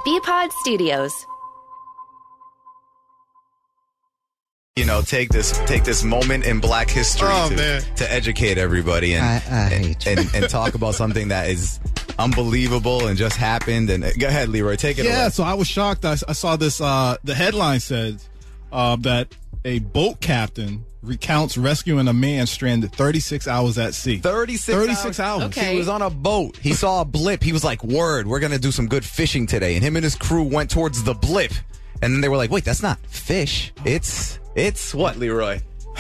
BPod Studios. You know, take this moment in Black history to educate everybody and I hate you. and talk about something that is unbelievable and just happened. And go ahead, Leroy, take it away. Yeah, so I was shocked. I saw this. The headline said that a boat captain recounts rescuing a man stranded 36 hours at sea. 36 hours. Okay. He was on a boat. He saw a blip. He was like, word, we're going to do some good fishing today. And him and his crew went towards the blip. And then they were like, wait, that's not fish. It's what, Leroy?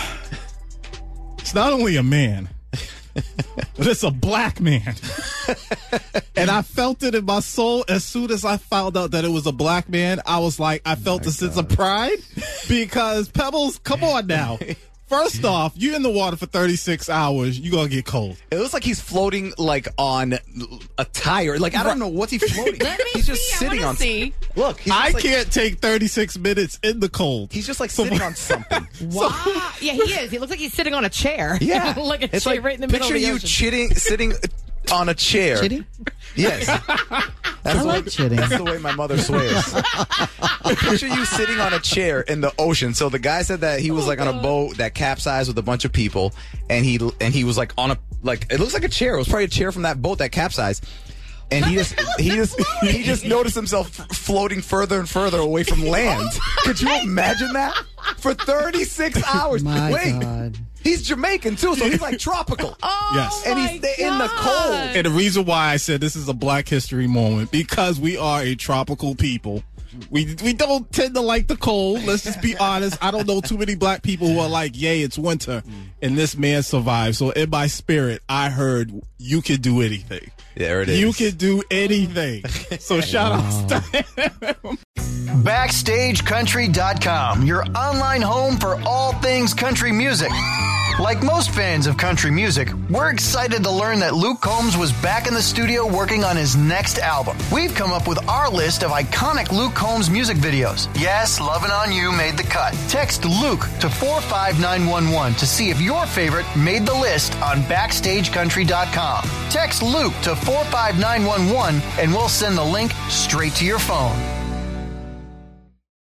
It's not only a man, but it's a black man. And I felt it in my soul as soon as I found out that it was a black man. I was like, I felt a sense of pride because Pebbles, come on now. First off, you're in the water for 36 hours. You're going to get cold. It looks like he's floating like on a tire. Like, I don't know what's he floating. He's just sitting on. See. Look, he's I just like, can't take 36 minutes in the cold. He's just like sitting on something. Wow. Yeah, he is. He looks like he's sitting on a chair. Yeah. Like a It's chair like, right in the middle of the picture you ocean. sitting on a chair. Chitty? Yes. I like chitting. That's the way my mother swears. Picture you sitting on a chair in the ocean. So the guy said that he was like on a boat that capsized with a bunch of people, and he was like on a, like, it looks like a chair. It was probably a chair from that boat that capsized. And he just noticed himself floating further and further away from land. Could you imagine that? For 36 hours. My Wait. God. He's Jamaican too, so he's like tropical. Yes. And he's in the cold. And the reason why I said this is a Black History moment, because we are a tropical people. We don't tend to like the cold. Let's just be honest. I don't know too many black people who are like, yay, it's winter. And this man survived. So in my spirit, I heard you can do anything. There it is. You can do anything. So shout out to him. BackstageCountry.com, your online home for all things country music. Like most fans of country music, we're excited to learn that Luke Combs was back in the studio working on his next album. We've come up with our list of iconic Luke Combs music videos. Yes, Lovin' On You made the cut. Text Luke to 45911 to see if your favorite made the list on BackstageCountry.com. Text Luke to 45911 and we'll send the link straight to your phone.